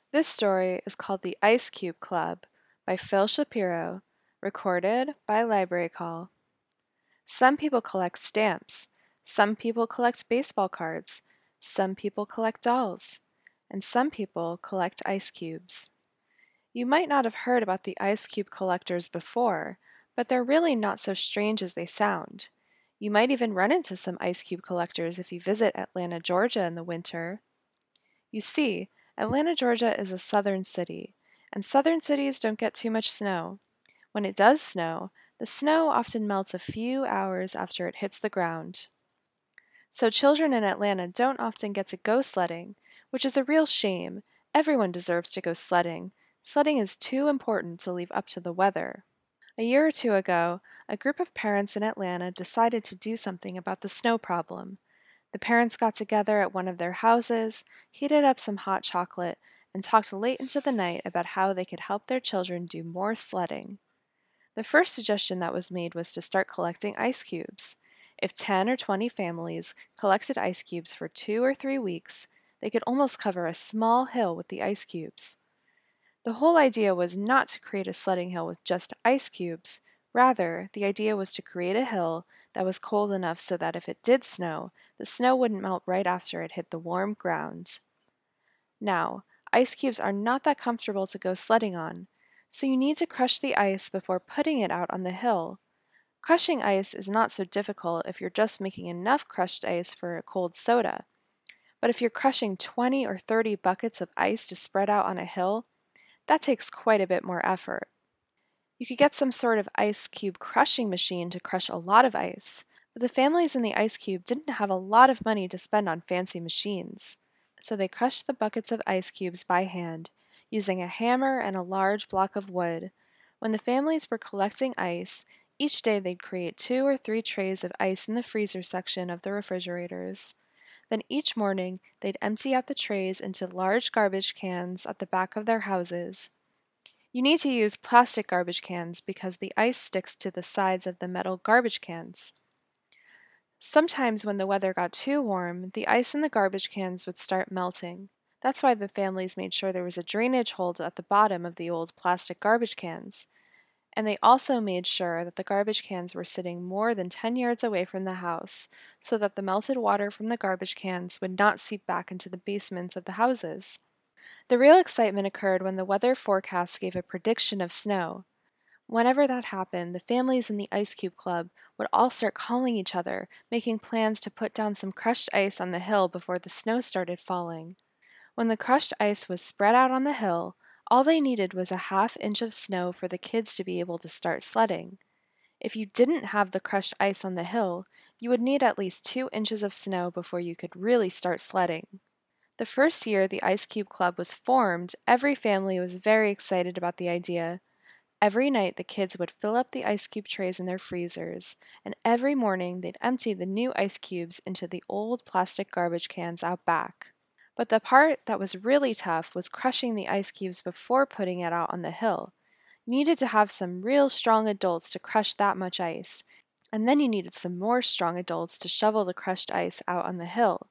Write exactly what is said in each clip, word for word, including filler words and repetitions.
This story is called The Ice Cube Club by Phil Shapiro, recorded by Library Call. Some people collect stamps, some people collect baseball cards, some people collect dolls, and some people collect ice cubes. You might not have heard about the ice cube collectors before, but they're really not so strange as they sound. You might even run into some ice cube collectors if you visit Atlanta, Georgia in the winter. You see, Atlanta, Georgia is a southern city, and southern cities don't get too much snow. When it does snow, the snow often melts a few hours after it hits the ground. So children in Atlanta don't often get to go sledding, which is a real shame. Everyone deserves to go sledding. Sledding is too important to leave up to the weather. A year or two ago, a group of parents in Atlanta decided to do something about the snow problem. The parents got together at one of their houses, heated up some hot chocolate, and talked late into the night about how they could help their children do more sledding. The first suggestion that was made was to start collecting ice cubes. If ten or twenty families collected ice cubes for two or three weeks, they could almost cover a small hill with the ice cubes. The whole idea was not to create a sledding hill with just ice cubes. Rather, the idea was to create a hill that was cold enough so that if it did snow, the snow wouldn't melt right after it hit the warm ground. Now, ice cubes are not that comfortable to go sledding on, so you need to crush the ice before putting it out on the hill. Crushing ice is not so difficult if you're just making enough crushed ice for a cold soda. But if you're crushing twenty or thirty buckets of ice to spread out on a hill, that takes quite a bit more effort. You could get some sort of ice cube crushing machine to crush a lot of ice, but the families in the ice cube didn't have a lot of money to spend on fancy machines. So they crushed the buckets of ice cubes by hand, using a hammer and a large block of wood. When the families were collecting ice, each day they'd create two or three trays of ice in the freezer section of the refrigerators. Then each morning, they'd empty out the trays into large garbage cans at the back of their houses. You need to use plastic garbage cans because the ice sticks to the sides of the metal garbage cans. Sometimes when the weather got too warm, the ice in the garbage cans would start melting. That's why the families made sure there was a drainage hole at the bottom of the old plastic garbage cans. And they also made sure that the garbage cans were sitting more than ten yards away from the house, so that the melted water from the garbage cans would not seep back into the basements of the houses. The real excitement occurred when the weather forecast gave a prediction of snow. Whenever that happened, the families in the Ice Cube Club would all start calling each other, making plans to put down some crushed ice on the hill before the snow started falling. When the crushed ice was spread out on the hill, all they needed was a half inch of snow for the kids to be able to start sledding. If you didn't have the crushed ice on the hill, you would need at least two inches of snow before you could really start sledding. The first year the Ice Cube Club was formed, every family was very excited about the idea. Every night the kids would fill up the ice cube trays in their freezers, and every morning they'd empty the new ice cubes into the old plastic garbage cans out back. But the part that was really tough was crushing the ice cubes before putting it out on the hill. You needed to have some real strong adults to crush that much ice, and then you needed some more strong adults to shovel the crushed ice out on the hill.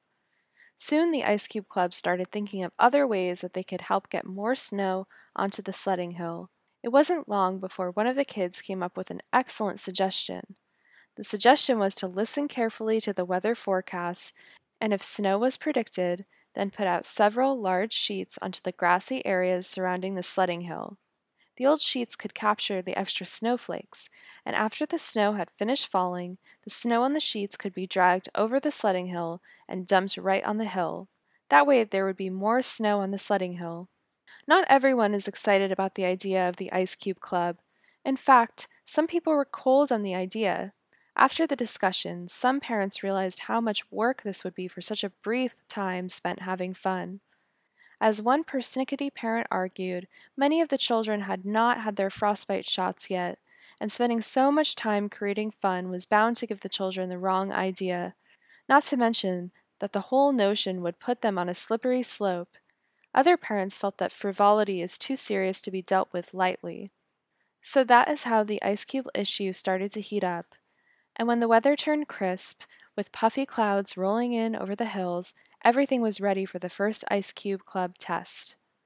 Soon the Ice Cube Club started thinking of other ways that they could help get more snow onto the sledding hill. It wasn't long before one of the kids came up with an excellent suggestion. The suggestion was to listen carefully to the weather forecast, and if snow was predicted, then put out several large sheets onto the grassy areas surrounding the sledding hill. The old sheets could capture the extra snowflakes, and after the snow had finished falling, the snow on the sheets could be dragged over the sledding hill and dumped right on the hill. That way there would be more snow on the sledding hill. Not everyone is excited about the idea of the Ice Cube Club. In fact, some people were cold on the idea. After the discussion, some parents realized how much work this would be for such a brief time spent having fun. As one persnickety parent argued, many of the children had not had their frostbite shots yet, and spending so much time creating fun was bound to give the children the wrong idea, not to mention that the whole notion would put them on a slippery slope. Other parents felt that frivolity is too serious to be dealt with lightly. So that is how the ice cube issue started to heat up. And when the weather turned crisp, with puffy clouds rolling in over the hills, everything was ready for the first Ice Cube Club test.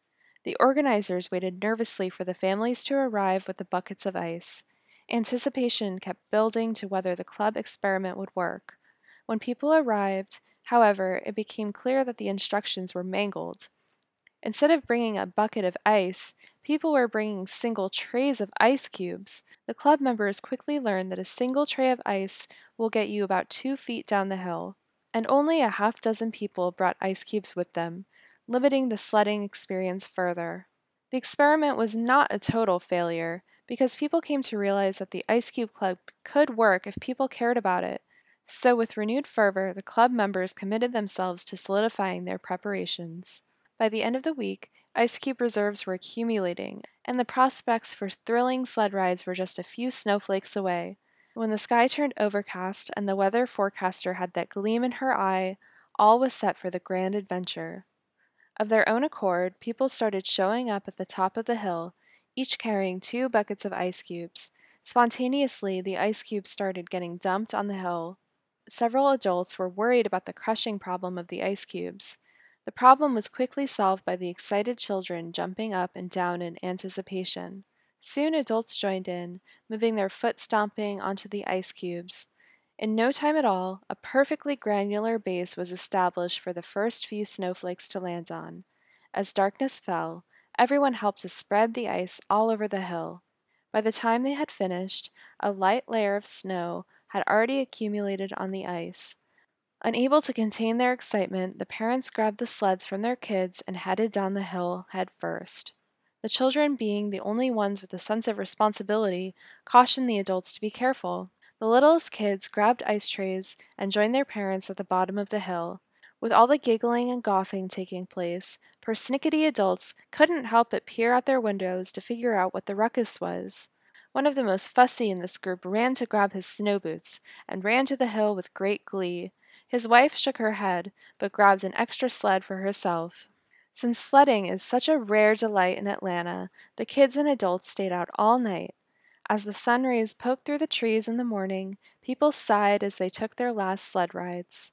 The organizers waited nervously for the families to arrive with the buckets of ice. Anticipation kept building to whether the club experiment would work. When people arrived, however, it became clear that the instructions were mangled. Instead of bringing a bucket of ice, people were bringing single trays of ice cubes. The club members quickly learned that a single tray of ice will get you about two feet down the hill, and only a half dozen people brought ice cubes with them, limiting the sledding experience further. The experiment was not a total failure, because people came to realize that the Ice Cube Club could work if people cared about it. So with renewed fervor, the club members committed themselves to solidifying their preparations. By the end of the week, ice cube reserves were accumulating, and the prospects for thrilling sled rides were just a few snowflakes away. When the sky turned overcast and the weather forecaster had that gleam in her eye, all was set for the grand adventure. Of their own accord, people started showing up at the top of the hill, each carrying two buckets of ice cubes. Spontaneously, the ice cubes started getting dumped on the hill. Several adults were worried about the crushing problem of the ice cubes. The problem was quickly solved by the excited children jumping up and down in anticipation. Soon adults joined in, moving their foot stomping onto the ice cubes. In no time at all, a perfectly granular base was established for the first few snowflakes to land on. As darkness fell, everyone helped to spread the ice all over the hill. By the time they had finished, a light layer of snow had already accumulated on the ice. Unable to contain their excitement, the parents grabbed the sleds from their kids and headed down the hill head first. The children, being the only ones with a sense of responsibility, cautioned the adults to be careful. The littlest kids grabbed ice trays and joined their parents at the bottom of the hill. With all the giggling and gawping taking place, persnickety adults couldn't help but peer out their windows to figure out what the ruckus was. One of the most fussy in this group ran to grab his snow boots and ran to the hill with great glee. His wife shook her head, but grabbed an extra sled for herself. Since sledding is such a rare delight in Atlanta, the kids and adults stayed out all night. As the sun rays poked through the trees in the morning, people sighed as they took their last sled rides.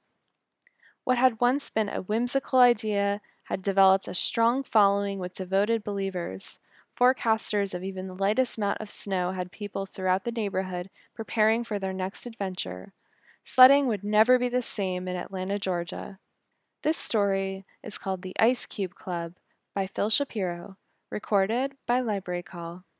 What had once been a whimsical idea had developed a strong following with devoted believers. Forecasters of even the lightest amount of snow had people throughout the neighborhood preparing for their next adventure. Sledding would never be the same in Atlanta, Georgia. This story is called The Ice Cube Club by Phil Shapiro, recorded by Library Call.